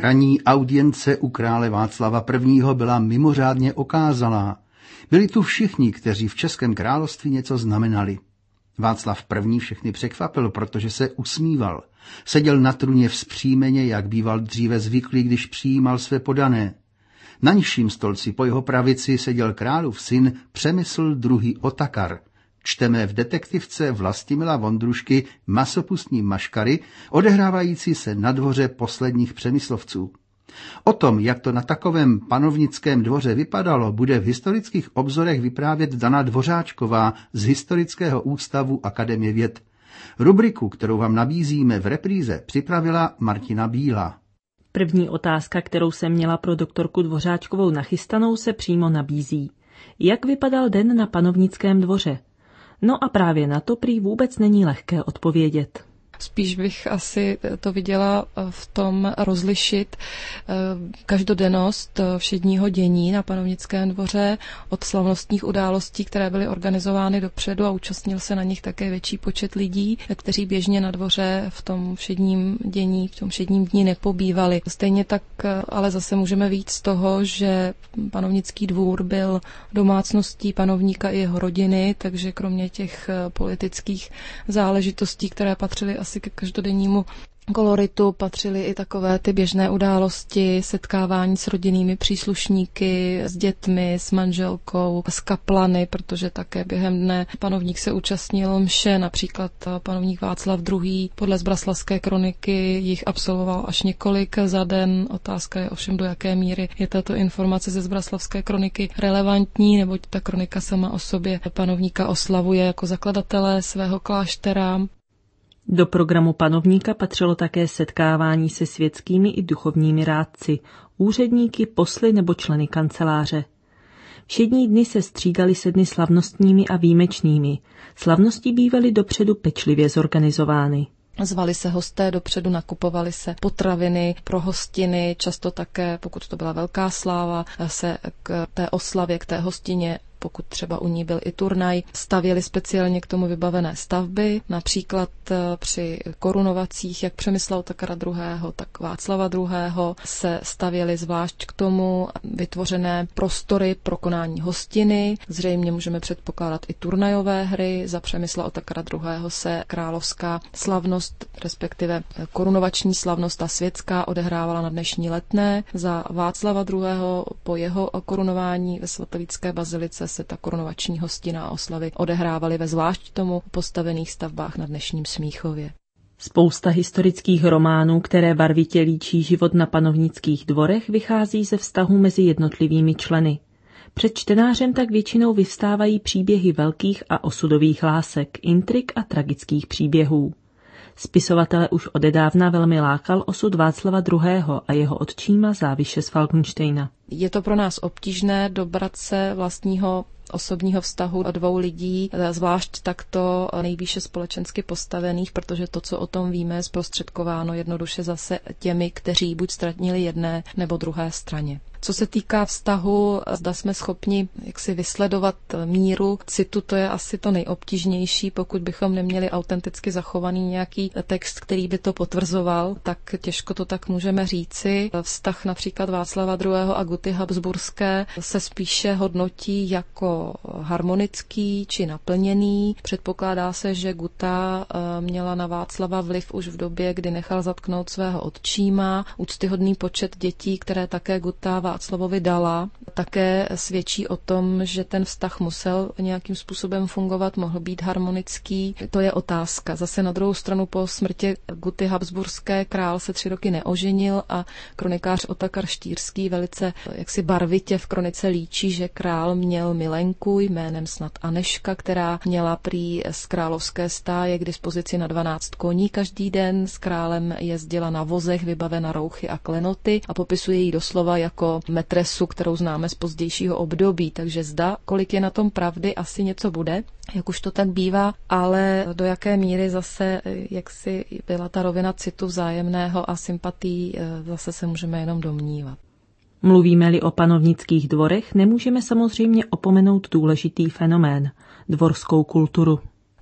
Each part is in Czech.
Ranní audience u krále Václava I. byla mimořádně okázalá. Byli tu všichni, kteří v Českém království něco znamenali. Václav I. všechny překvapil, protože se usmíval. Seděl na trůně vzpřímeně, jak býval dříve zvyklý, když přijímal své podané. Na nižším stolci po jeho pravici seděl králův syn Přemysl II. Otakar. Čteme v detektivce Vlastimila Vondrušky Masopustní maškary, odehrávající se na dvoře posledních Přemyslovců. O tom, jak to na takovém panovnickém dvoře vypadalo, bude v historických obzorech vyprávět Dana Dvořáčková z Historického ústavu Akademie věd. Rubriku, kterou vám nabízíme v repríze, připravila Martina Bílá. První otázka, kterou jsem měla pro doktorku Dvořáčkovou nachystanou, se přímo nabízí. Jak vypadal den na panovnickém dvoře? No a právě na to prý vůbec není lehké odpovědět. Spíš bych asi to viděla v tom rozlišit každodennost všedního dění na panovnickém dvoře od slavnostních událostí, které byly organizovány dopředu a účastnil se na nich také větší počet lidí, kteří běžně na dvoře v tom všedním dění, v tom všedním dní nepobývali. Stejně tak ale zase můžeme víc z toho, že panovnický dvůr byl domácností panovníka i jeho rodiny, takže kromě těch politických záležitostí, které patřily asi ke každodennímu koloritu, patřily i takové ty běžné události, setkávání s rodinnými příslušníky, s dětmi, s manželkou, s kaplany, protože také během dne panovník se účastnil mše, například panovník Václav II. Podle Zbraslavské kroniky jich absolvoval až několik za den. Otázka je ovšem, do jaké míry je tato informace ze Zbraslavské kroniky relevantní, neboť ta kronika sama o sobě panovníka oslavuje jako zakladatele svého kláštera. Do programu panovníka patřilo také setkávání se světskými i duchovními rádci, úředníky, posly nebo členy kanceláře. Všední dny se střídaly se dny slavnostními a výjimečnými. Slavnosti bývaly dopředu pečlivě zorganizovány. Zvali se hosté dopředu, nakupovaly se potraviny pro hostiny, často také, pokud to byla velká sláva, se k té oslavě, k té hostině, pokud třeba u ní byl i turnaj, stavěly speciálně k tomu vybavené stavby, například při korunovacích jak Přemysla Otakara II., tak Václava II. Se stavěly zvlášť k tomu vytvořené prostory pro konání hostiny. Zřejmě můžeme předpokládat i turnajové hry. Za Přemysla Otakara II. Se královská slavnost, respektive korunovační slavnost, ta světská, odehrávala na dnešní Letné. Za Václava II. Po jeho korunování ve svatovícké bazilice se ta korunovační hostina a oslavy odehrávaly ve zvlášť tomu postavených stavbách na dnešním Smíchově. Spousta historických románů, které barvitě líčí život na panovnických dvorech, vychází ze vztahů mezi jednotlivými členy. Před čtenářem tak většinou vyvstávají příběhy velkých a osudových lásek, intrik a tragických příběhů. Spisovatele už odedávna velmi lákal osud Václava II. A jeho otčíma Záviše z Falkensteina. Je to pro nás obtížné dobrat se vlastního osobního vztahu dvou lidí, zvlášť takto nejvýše společensky postavených, protože to, co o tom víme, je zprostředkováno jednoduše zase těmi, kteří buď ztratili jedné nebo druhé straně. Co se týká vztahu, zda jsme schopni jaksi vysledovat míru citu, to je asi to nejobtížnější. Pokud bychom neměli autenticky zachovaný nějaký text, který by to potvrzoval, tak těžko to tak můžeme říci. Vztah například Václava II. A Guty Habsburské se spíše hodnotí jako harmonický či naplněný. Předpokládá se, že Guta měla na Václava vliv už v době, kdy nechal zatknout svého otčíma. Úctyhodný počet dětí, které také Guta Václavovi dala, také svědčí o tom, že ten vztah musel nějakým způsobem fungovat, mohl být harmonický. To je otázka. Zase na druhou stranu po smrti Guty Habsburské král se 3 roky neoženil a kronikář Otakar Štýrský velice jaksi barvitě v kronice líčí, že král měl milenku jménem snad Aneška, která měla prý z královské stáje k dispozici na 12 koní každý den. S králem jezdila na vozech vybavena rouchy a klenoty a popisuje ji doslova jako metresu, kterou známe z pozdějšího období, takže zda, kolik je na tom pravdy, asi něco bude, jak už to tak bývá, ale do jaké míry zase, jak si byla ta rovina citu vzájemného a sympatií, zase se můžeme jenom domnívat. Mluvíme-li o panovnických dvorech, nemůžeme samozřejmě opomenout důležitý fenomén – dvorskou kulturu.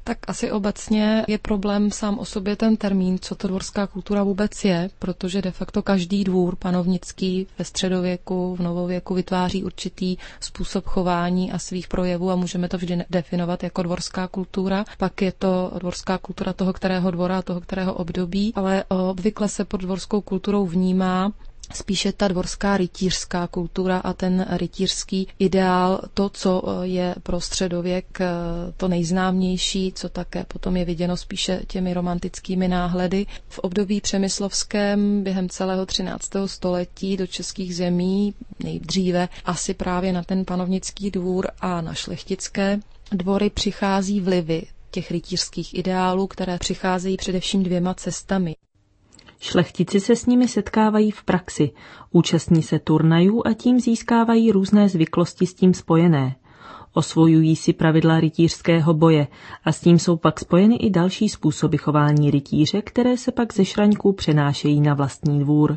Tak asi obecně je problém sám o sobě ten termín, co to dvorská kultura vůbec je, protože de facto každý dvůr panovnický ve středověku, v novověku vytváří určitý způsob chování a svých projevů a můžeme to vždy definovat jako dvorská kultura. Pak je to dvorská kultura toho kterého dvora a toho kterého období, ale obvykle se pod dvorskou kulturou vnímá spíše ta dvorská rytířská kultura a ten rytířský ideál, to, co je pro středověk to nejznámější, co také potom je viděno spíše těmi romantickými náhledy. V období přemyslovském během celého 13. století do českých zemí, nejdříve asi právě na ten panovnický dvůr a na šlechtické dvory přichází vlivy těch rytířských ideálů, které přicházejí především 2 cestami. Šlechtici se s nimi setkávají v praxi, účastní se turnajů a tím získávají různé zvyklosti s tím spojené. Osvojují si pravidla rytířského boje a s tím jsou pak spojeny i další způsoby chování rytíře, které se pak ze šraňků přenášejí na vlastní dvůr.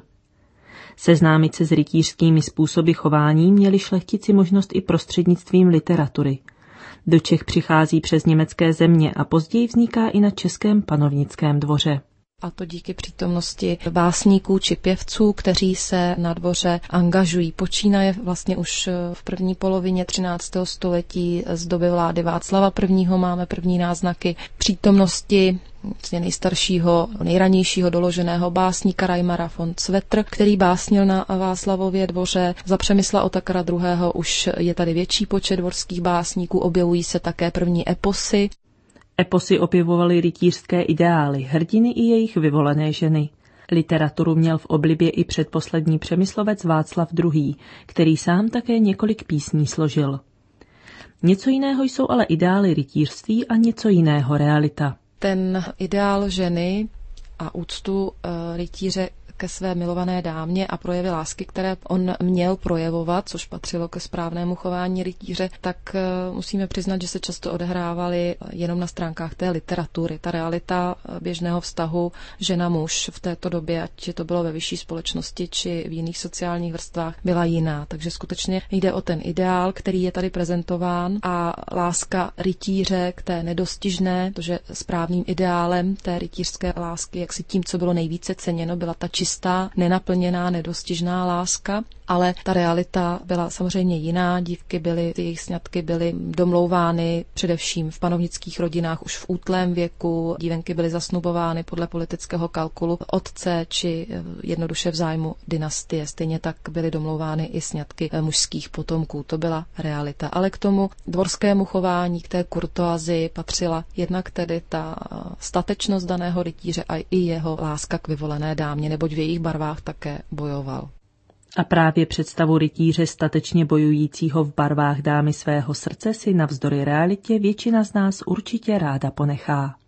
Seznámit se s rytířskými způsoby chování měli šlechtici možnost i prostřednictvím literatury. Do Čech přichází přes německé země a později vzniká i na českém panovnickém dvoře. A to díky přítomnosti básníků či pěvců, kteří se na dvoře angažují. Počínaje vlastně už v první polovině 13. století z doby vlády Václava I. Máme první náznaky přítomnosti nejstaršího, nejranějšího doloženého básníka Reimara von Cvetr, který básnil na Václavově dvoře. Za Přemysla Otakara II. Už je tady větší počet dvorských básníků, objevují se také první eposy. Eposy objevovaly rytířské ideály, hrdiny i jejich vyvolené ženy. Literaturu měl v oblibě i předposlední Přemyslovec Václav II., který sám také několik písní složil. Něco jiného jsou ale ideály rytířství a něco jiného realita. Ten ideál ženy a úctu rytíře ke své milované dámě a projevy lásky, které on měl projevovat, což patřilo ke správnému chování rytíře, tak musíme přiznat, že se často odehrávaly jenom na stránkách té literatury. Ta realita běžného vztahu žena-muž v této době, ať to bylo ve vyšší společnosti či v jiných sociálních vrstvách, byla jiná. Takže skutečně jde o ten ideál, který je tady prezentován a láska rytíře k té nedostižné, protože správným ideálem té rytířské lásky, jak si tím, co bylo nejvíce ceněno, byla ta čistá, nenaplněná, nedostižná láska, ale ta realita byla samozřejmě jiná. Dívky byly, jejich sňatky byly domlouvány především v panovnických rodinách už v útlém věku. Dívenky byly zasnubovány podle politického kalkulu otce či jednoduše v zájmu dynastie. Stejně tak byly domlouvány i sňatky mužských potomků. To byla realita. Ale k tomu dvorskému chování, k té kurtoazii patřila jednak tedy ta statečnost daného rytíře a i jeho láska k vyvolené dámě, neboť v jejich barvách také bojoval. A právě představu rytíře statečně bojujícího v barvách dámy svého srdce si navzdory realitě většina z nás určitě ráda ponechá.